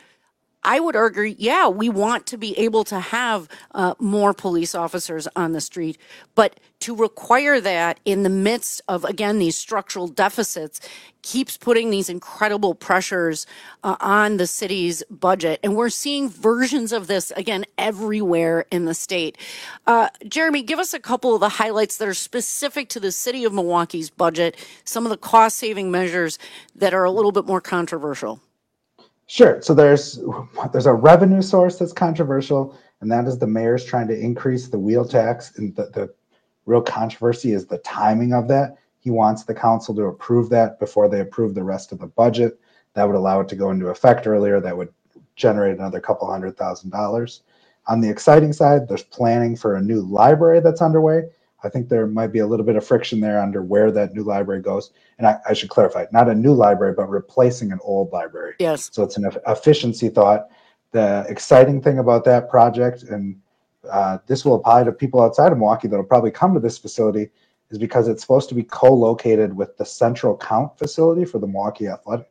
I would argue, yeah, we want to be able to have more police officers on the street, but to require that in the midst of, again, these structural deficits keeps putting these incredible pressures on the city's budget. And we're seeing versions of this, again, everywhere in the state. Jeremy, give us a couple of the highlights that are specific to the city of Milwaukee's budget, some of the cost-saving measures that are a little bit more controversial. Sure. So there's a revenue source that's controversial, and that is the mayor's trying to increase the wheel tax. And the real controversy is the timing of that. He wants the council to approve that before they approve the rest of the budget. That would allow it to go into effect earlier. That would generate another couple $100,000. On the exciting side, there's planning for a new library that's underway. I think there might be a little bit of friction there under where that new library goes. And I should clarify, not a new library, but replacing an old library. Yes. So it's an efficiency thought. The exciting thing about that project, and this will apply to people outside of Milwaukee that will probably come to this facility, is because it's supposed to be co-located with the Central Count facility for the Milwaukee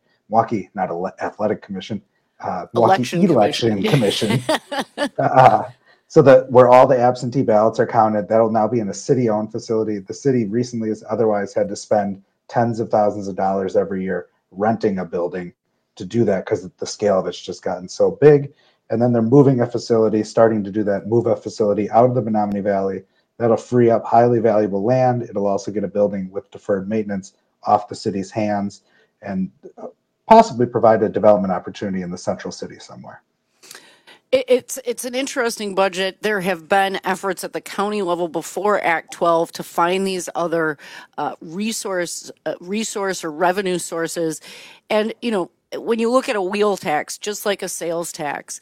Athletic Commission, Milwaukee Election Commission. So that where all the absentee ballots are counted, that'll now be in a city-owned facility. The city recently has otherwise had to spend tens of thousands of dollars every year renting a building to do that because the scale of it's just gotten so big. And then they're moving a facility, starting to do that, move a facility out of the Menominee Valley. That'll free up highly valuable land. It'll also get a building with deferred maintenance off the city's hands and possibly provide a development opportunity in the central city somewhere. It's an interesting budget. There have been efforts at the county level before Act 12 to find these other resource or revenue sources. And, you know, when you look at a wheel tax, just like a sales tax,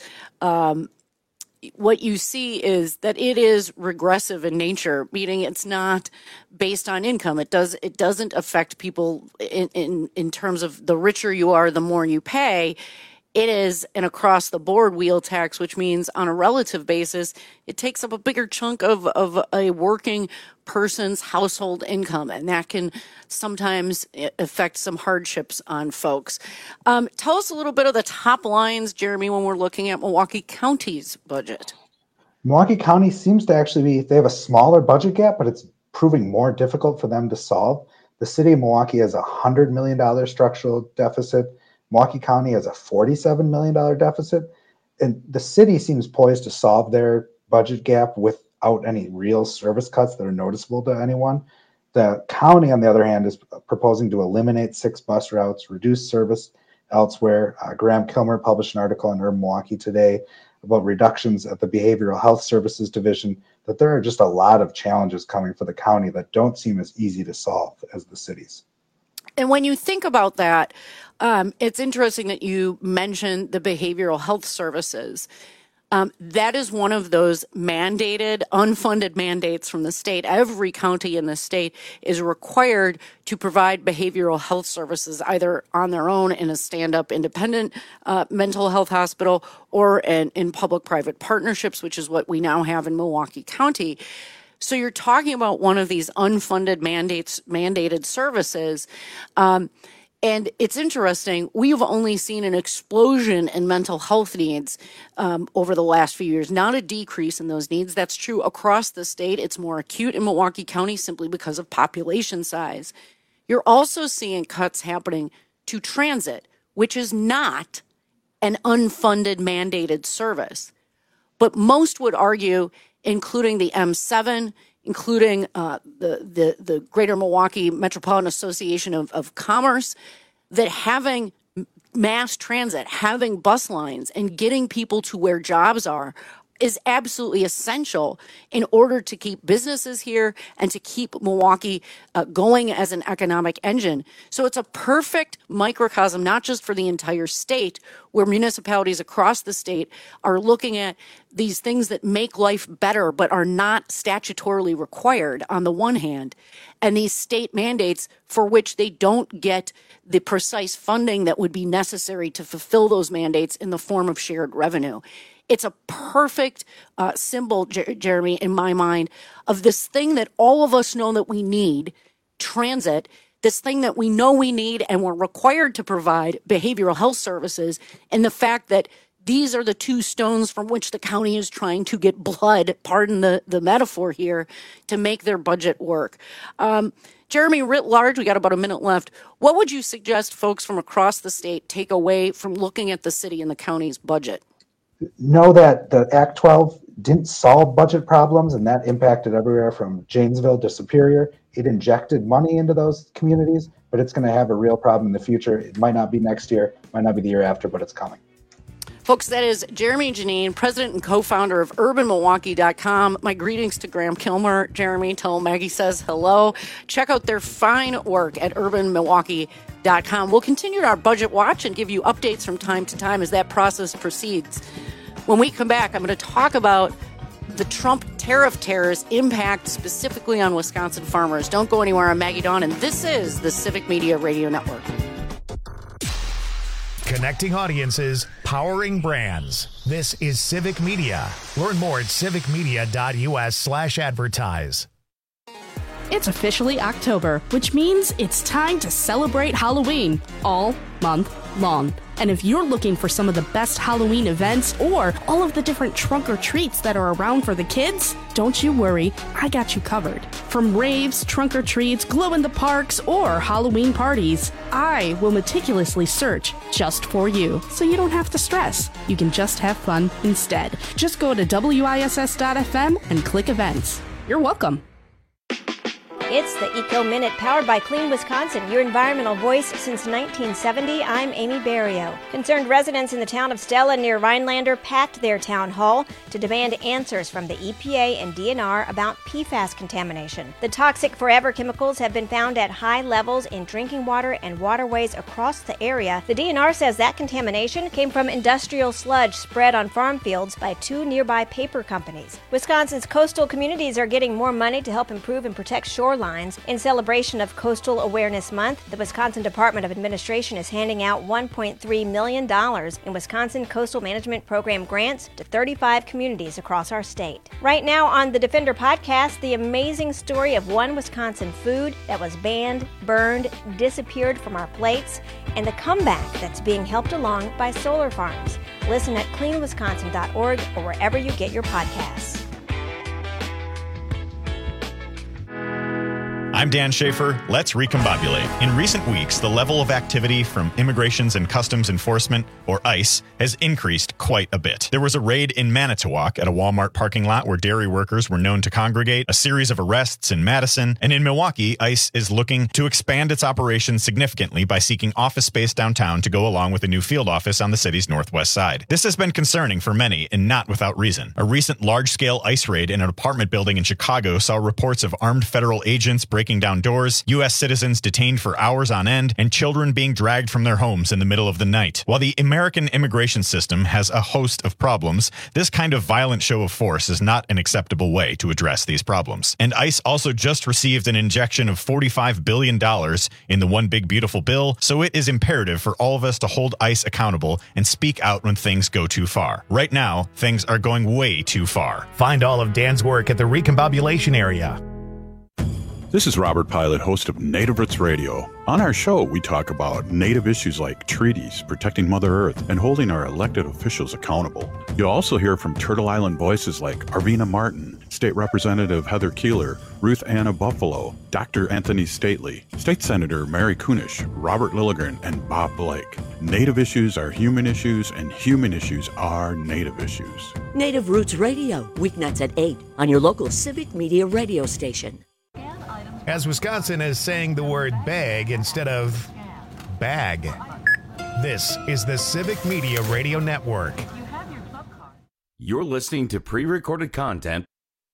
what you see is that it is regressive in nature, meaning it's not based on income. It doesn't affect people in terms of the richer you are, the more you pay. It is an across-the-board wheel tax, which means on a relative basis, it takes up a bigger chunk of a working person's household income, and that can sometimes affect some hardships on folks. Tell us a little bit of the top lines, Jeremy, when we're looking at Milwaukee County's budget. Milwaukee County seems to actually they have a smaller budget gap, but it's proving more difficult for them to solve. The city of Milwaukee has a $100 million structural deficit. Milwaukee County has a $47 million deficit, and the city seems poised to solve their budget gap without any real service cuts that are noticeable to anyone. The county, on the other hand, is proposing to eliminate 6 bus routes, reduce service elsewhere. Graham Kilmer published an article in Urban Milwaukee today about reductions at the Behavioral Health Services Division, that there are just a lot of challenges coming for the county that don't seem as easy to solve as the cities. And when you think about that, it's interesting that you mentioned the behavioral health services. That is one of those mandated, unfunded mandates from the state. Every county in the state is required to provide behavioral health services, either on their own in a stand-up independent mental health hospital or in public-private partnerships, which is what we now have in Milwaukee County. So you're talking about one of these unfunded mandated services. And it's interesting, we've only seen an explosion in mental health needs over the last few years, not a decrease in those needs. That's true across the state. It's more acute in Milwaukee County simply because of population size. You're also seeing cuts happening to transit, which is not an unfunded mandated service. But most would argue, including the M7, including the Greater Milwaukee Metropolitan Association of Commerce, that having mass transit, having bus lines, and getting people to where jobs are is absolutely essential in order to keep businesses here and to keep Milwaukee going as an economic engine. So it's a perfect microcosm, not just for the entire state, where municipalities across the state are looking at these things that make life better but are not statutorily required on the one hand, and these state mandates for which they don't get the precise funding that would be necessary to fulfill those mandates in the form of shared revenue. It's a perfect symbol, Jeremy, in my mind, of this thing that all of us know that we need, transit, this thing that we know we need and we're required to provide, behavioral health services, and the fact that these are the two stones from which the county is trying to get blood, pardon the metaphor here, to make their budget work. Jeremy, writ large, we got about a minute left. What would you suggest folks from across the state take away from looking at the city and the county's budget? Know that the Act 12 didn't solve budget problems, and that impacted everywhere from Janesville to Superior. It injected money into those communities, but it's going to have a real problem in the future. It might not be next year, might not be the year after, but it's coming. Folks, that is Jeremy Janine, president and co-founder of UrbanMilwaukee.com. My greetings to Graham Kilmer. Jeremy, tell Maggie says hello. Check out their fine work at UrbanMilwaukee.com. We'll continue our budget watch and give you updates from time to time as that process proceeds. When we come back, I'm going to talk about the Trump tariff terror's impact specifically on Wisconsin farmers. Don't go anywhere. I'm Maggie Dawn, and this is the Civic Media Radio Network. Connecting audiences, powering brands. This is Civic Media. Learn more at civicmedia.us/advertise. It's officially October, which means it's time to celebrate Halloween all month long. And if you're looking for some of the best Halloween events or all of the different trunk or treats that are around for the kids, don't you worry, I got you covered. From raves, trunk or treats, glow in the parks, or Halloween parties, I will meticulously search just for you, so you don't have to stress. You can just have fun instead. Just go to WISS.FM and click events. You're welcome. It's the Eco Minute, powered by Clean Wisconsin, your environmental voice since 1970. I'm Amy Barrio. Concerned residents in the town of Stella near Rhinelander packed their town hall to demand answers from the EPA and DNR about PFAS contamination. The toxic forever chemicals have been found at high levels in drinking water and waterways across the area. The DNR says that contamination came from industrial sludge spread on farm fields by 2 nearby paper companies. Wisconsin's coastal communities are getting more money to help improve and protect shorelines. In celebration of Coastal Awareness Month, the Wisconsin Department of Administration is handing out $1.3 million in Wisconsin Coastal Management Program grants to 35 communities across our state. Right now on the Defender podcast, the amazing story of one Wisconsin food that was banned, burned, disappeared from our plates, and the comeback that's being helped along by solar farms. Listen at cleanwisconsin.org or wherever you get your podcasts. I'm Dan Schaefer. Let's recombobulate. In recent weeks, the level of activity from Immigrations and Customs Enforcement, or ICE, has increased quite a bit. There was a raid in Manitowoc at a Walmart parking lot where dairy workers were known to congregate, a series of arrests in Madison, and in Milwaukee, ICE is looking to expand its operations significantly by seeking office space downtown to go along with a new field office on the city's northwest side. This has been concerning for many, and not without reason. A recent large-scale ICE raid in an apartment building in Chicago saw reports of armed federal agents breaking down doors, U.S. citizens detained for hours on end, and children being dragged from their homes in the middle of the night. While the American immigration system has a host of problems, this kind of violent show of force is not an acceptable way to address these problems. And ICE also just received an injection of $45 billion in the One Big Beautiful Bill, so it is imperative for all of us to hold ICE accountable and speak out when things go too far. Right now, things are going way too far. Find all of Dan's work at the Recombobulation Area. This is Robert Pilot, host of Native Roots Radio. On our show, we talk about Native issues like treaties, protecting Mother Earth, and holding our elected officials accountable. You'll also hear from Turtle Island voices like Arvina Martin, State Representative Heather Keeler, Ruth Anna Buffalo, Dr. Anthony Stately, State Senator Mary Kunish, Robert Lilligren, and Bob Blake. Native issues are human issues, and human issues are Native issues. Native Roots Radio, weeknights at 8 on your local Civic Media radio station. As Wisconsin is saying the word bag instead of bag. This is the Civic Media Radio Network. You're listening to pre-recorded content.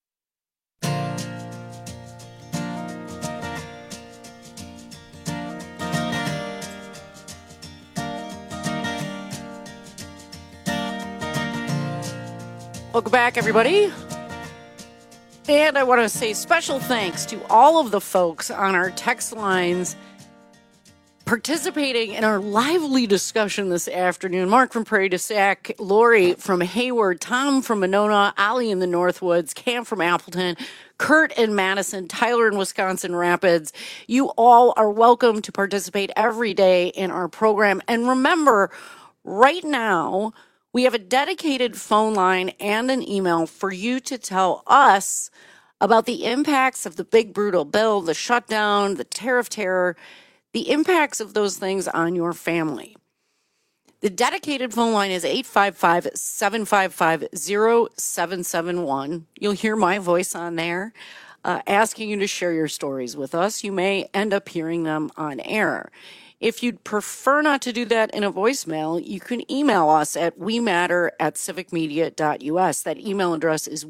Welcome back, everybody. And I want to say special thanks to all of the folks on our text lines participating in our lively discussion this afternoon. Mark from Prairie du Sac, Lori from Hayward, Tom from Monona, Ali in the Northwoods, Cam from Appleton, Kurt in Madison, Tyler in Wisconsin Rapids. You all are welcome to participate every day in our program. And remember, right now, we have a dedicated phone line and an email for you to tell us about the impacts of the big brutal bill, the shutdown, the tariff terror, the impacts of those things on your family. The dedicated phone line is 855-755-0771. You'll hear my voice on there. asking you to share your stories with us. You may end up hearing them on air. If you'd prefer not to do that in a voicemail, you can email us at wematter@civicmedia.us. That email address is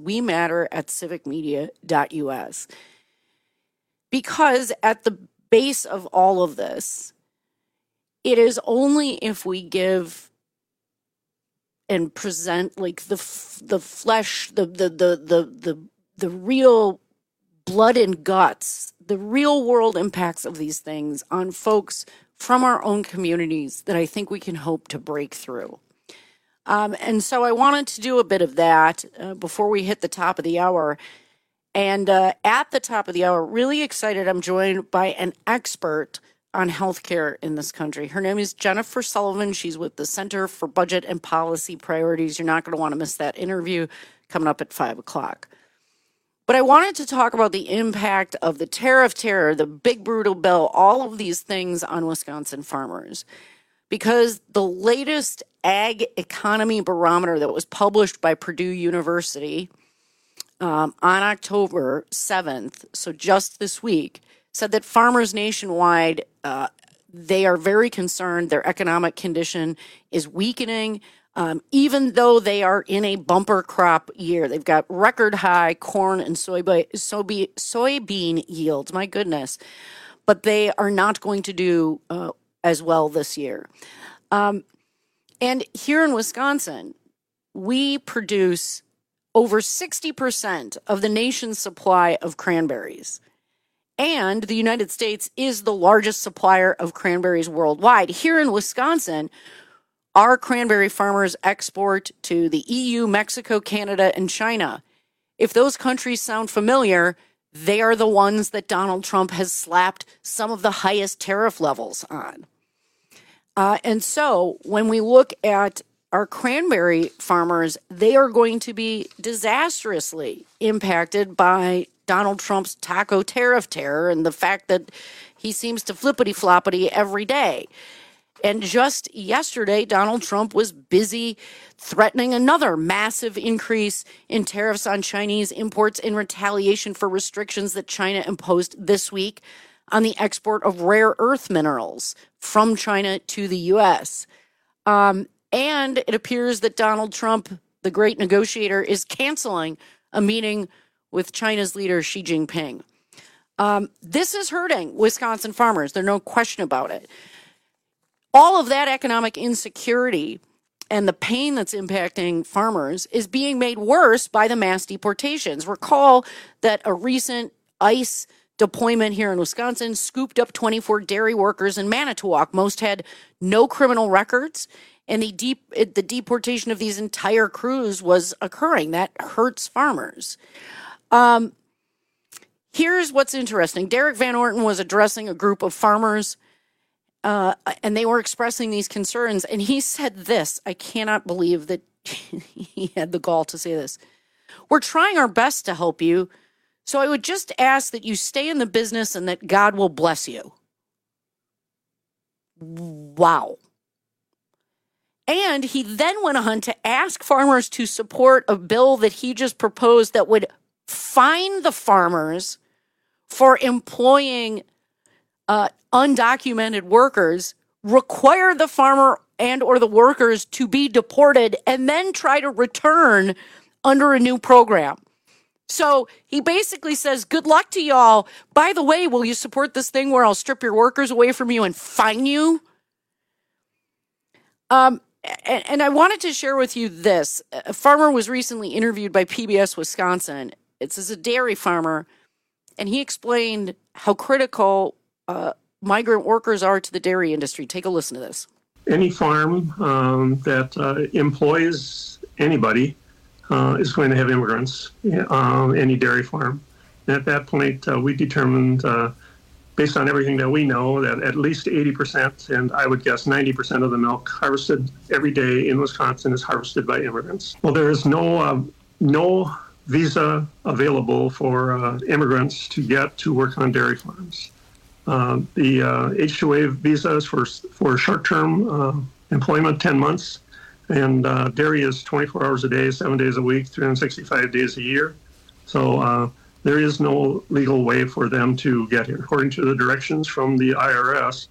wematter@civicmedia.us. Because at the base of all of this, it is only if we give and present like the flesh, the real blood and guts, the real world impacts of these things on folks from our own communities that I think we can hope to break through. And so I wanted to do a bit of that before we hit the top of the hour. And at the top of the hour, really excited, I'm joined by an expert on healthcare in this country. Her name is Jennifer Sullivan. She's with the Center for Budget and Policy Priorities. You're not going to want to miss that interview coming up at 5 o'clock. But I wanted to talk about the impact of the tariff terror, the big brutal bill, all of these things on Wisconsin farmers. Because the latest ag economy barometer that was published by Purdue University on October 7th, so just this week, said that farmers nationwide, they are very concerned. Their economic condition is weakening. Even though they are in a bumper crop year. They've got record high corn and soybean yields, my goodness. But they are not going to do as well this year. And here in Wisconsin, we produce over 60% of the nation's supply of cranberries. And the United States is the largest supplier of cranberries worldwide. Here in Wisconsin, our cranberry farmers export to the EU, Mexico, Canada, and China. If those countries sound familiar, they are the ones that Donald Trump has slapped some of the highest tariff levels on. And so when we look at our cranberry farmers, they are going to be disastrously impacted by Donald Trump's taco tariff terror and the fact that he seems to flippity-floppity every day. And just yesterday, Donald Trump was busy threatening another massive increase in tariffs on Chinese imports in retaliation for restrictions that China imposed this week on the export of rare earth minerals from China to the U.S. And it appears that Donald Trump, the great negotiator, is canceling a meeting with China's leader, Xi Jinping. This is hurting Wisconsin farmers. There's no question about it. All of that economic insecurity and the pain that's impacting farmers is being made worse by the mass deportations. Recall that a recent ICE deployment here in Wisconsin scooped up 24 dairy workers in Manitowoc. Most had no criminal records, and the deportation of these entire crews was occurring. That hurts farmers. Here's what's interesting. Derek Van Orton was addressing a group of farmers, and they were expressing these concerns. And he said this. I cannot believe that he had the gall to say this. We're trying our best to help you. So I would just ask that you stay in the business and that God will bless you. Wow. And he then went on to ask farmers to support a bill that he just proposed that would fine the farmers for employing undocumented workers, require the farmer and or the workers to be deported, and then try to return under a new program. So he basically says, good luck to y'all. By the way, will you support this thing where I'll strip your workers away from you and fine you? And I wanted to share with you this. A farmer was recently interviewed by PBS Wisconsin. It's as a dairy farmer, and he explained how critical migrant workers are to the dairy industry. Take a listen to this. Any farm that employs anybody is going to have immigrants, any dairy farm. And at that point, we determined, based on everything that we know, that at least 80%, and I would guess 90% of the milk harvested every day in Wisconsin is harvested by immigrants. Well, there is no visa available for immigrants to get to work on dairy farms. The H-2A visa is for short-term employment, 10 months. And dairy is 24 hours a day, 7 days a week, 365 days a year. So there is no legal way for them to get here. According to the directions from the IRS,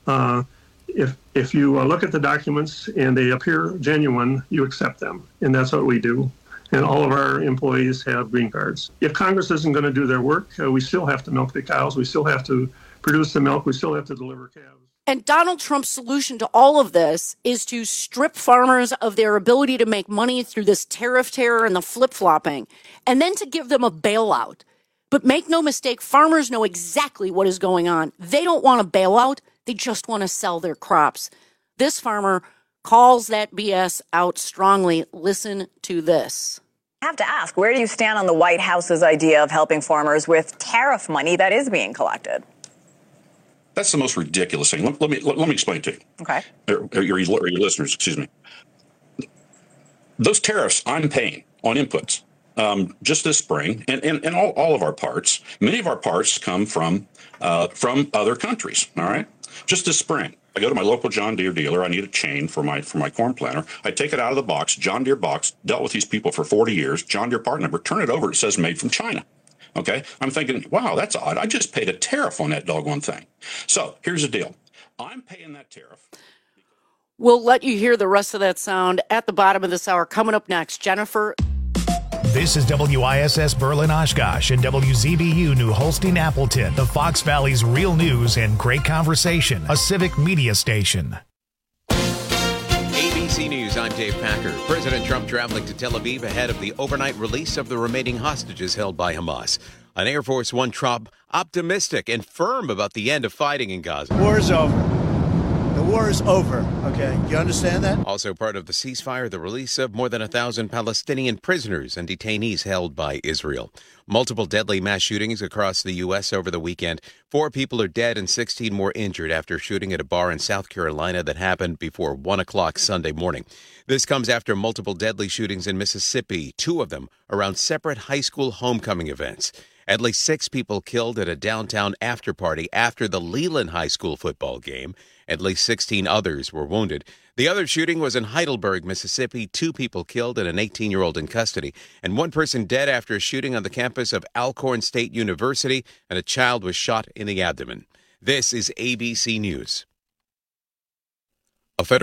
if you look at the documents and they appear genuine, you accept them. And that's what we do. And all of our employees have green cards. If Congress isn't going to do their work, we still have to milk the cows. We still have to produce the milk. We still have to deliver calves. And Donald Trump's solution to all of this is to strip farmers of their ability to make money through this tariff terror and the flip-flopping, and then to give them a bailout. But make no mistake, farmers know exactly what is going on. They don't want a bailout. They just want to sell their crops. This farmer calls that BS out strongly. Listen to this. I have to ask, where do you stand on the White House's idea of helping farmers with tariff money that is being collected? That's the most ridiculous thing. Let me explain to you. Okay. Or your listeners, excuse me. Those tariffs I'm paying on inputs just this spring, and all of our parts. Many of our parts come from other countries. All right. Just this spring, I go to my local John Deere dealer. I need a chain for my corn planter. I take it out of the box. John Deere box. Dealt with these people for 40 years. John Deere part number. Turn it over. It says made from China. Okay, I'm thinking, wow, that's odd. I just paid a tariff on that doggone thing. So here's the deal. I'm paying that tariff. We'll let you hear the rest of that sound at the bottom of this hour. Coming up next, Jennifer. This is WISS Berlin Oshkosh and WZBU New Holstein Appleton, the Fox Valley's real news and great conversation, a civic media station. ABC News, I'm Dave Packer. President Trump traveling to Tel Aviv ahead of the overnight release of the remaining hostages held by Hamas. On Air Force One, Trump optimistic and firm about the end of fighting in Gaza. War is over. The war is over, okay? You understand that? Also part of the ceasefire, the release of more than 1,000 Palestinian prisoners and detainees held by Israel. Multiple deadly mass shootings across the U.S. over the weekend. 4 people are dead and 16 more injured after shooting at a bar in South Carolina that happened before 1 o'clock Sunday morning. This comes after multiple deadly shootings in Mississippi, 2 of them around separate high school homecoming events. At least 6 people killed at a downtown after-party after the Leland High School football game. At least 16 others were wounded. The other shooting was in Heidelberg, Mississippi. 2 people killed and an 18-year-old in custody. And 1 person dead after a shooting on the campus of Alcorn State University, and a child was shot in the abdomen. This is ABC News. A federal